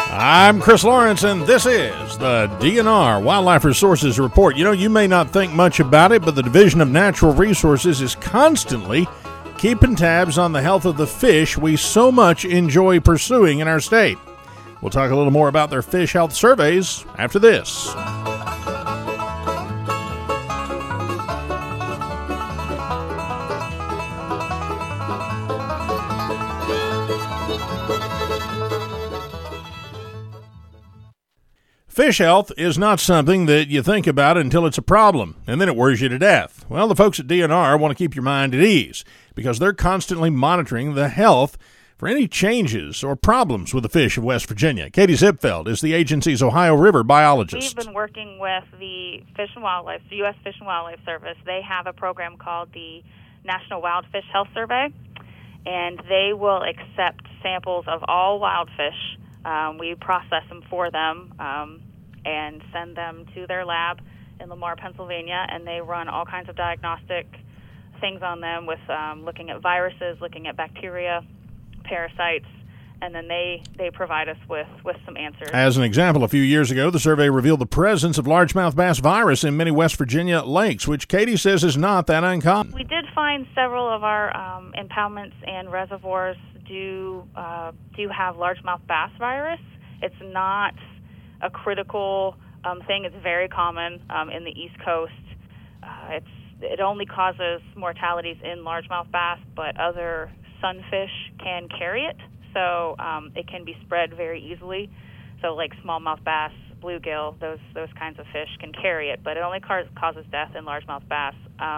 I'm Chris Lawrence, and this is the DNR Wildlife Resources Report. You know, you may not think much about it, but the Division of Natural Resources is constantly keeping tabs on the health of the fish we so much enjoy pursuing in our state. We'll talk a little more about their fish health surveys after this. Fish health is not something that you think about until it's a problem, and then it worries you to death. Well, the folks at DNR want to keep your mind at ease because they're constantly monitoring the health for any changes or problems with the fish of West Virginia. Katie Zipfeld is the agency's Ohio River biologist. We've been working with the Fish and Wildlife, the U.S. Fish and Wildlife Service. They have a program called the National Wild Fish Health Survey, and they will accept samples of all wild fish. We process them for them and send them to their lab in Lamar, Pennsylvania, and they run all kinds of diagnostic things on them with looking at viruses, looking at bacteria, parasites, and then they provide us with some answers. As an example, a few years ago, the survey revealed the presence of largemouth bass virus in many West Virginia lakes, which Katie says is not that uncommon. We did find several of our impoundments and reservoirs do have largemouth bass virus. It's not a critical thing. It's very common in the East Coast. It only causes mortalities in largemouth bass, but other sunfish can carry it, so it can be spread very easily. So like smallmouth bass, bluegill, those kinds of fish can carry it, but it only causes death in largemouth bass.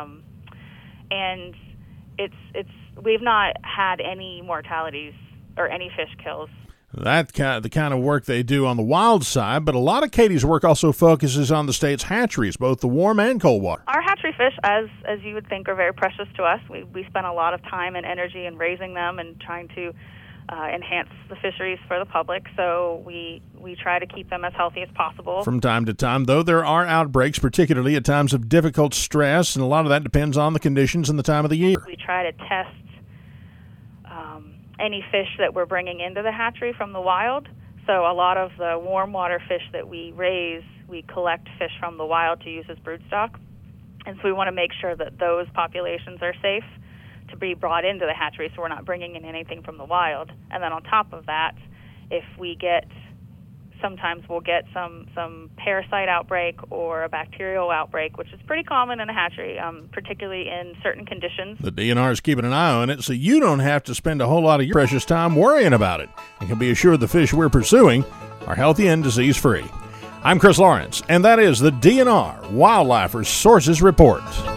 And we've not had any mortalities or any fish kills. That's the kind of work they do on the wild side, but a lot of Katie's work also focuses on the state's hatcheries, both the warm and cold water. Our hatchery fish, as you would think, are very precious to us. We spend a lot of time and energy in raising them and trying to enhance the fisheries for the public, so we try to keep them as healthy as possible. From time to time, though, there are outbreaks, particularly at times of difficult stress, and a lot of that depends on the conditions and the time of the year. We try to test any fish that we're bringing into the hatchery from the wild. So a lot of the warm water fish that we raise, we collect fish from the wild to use as broodstock. And so we want to make sure that those populations are safe to be brought into the hatchery, so we're not bringing in anything from the wild. And then on top of that, if we sometimes we'll get some parasite outbreak or a bacterial outbreak, which is pretty common in a hatchery, particularly in certain conditions. The DNR is keeping an eye on it, so you don't have to spend a whole lot of your precious time worrying about it, and can be assured the fish we're pursuing are healthy and disease-free. I'm Chris Lawrence, and that is the DNR Wildlife Resources Report.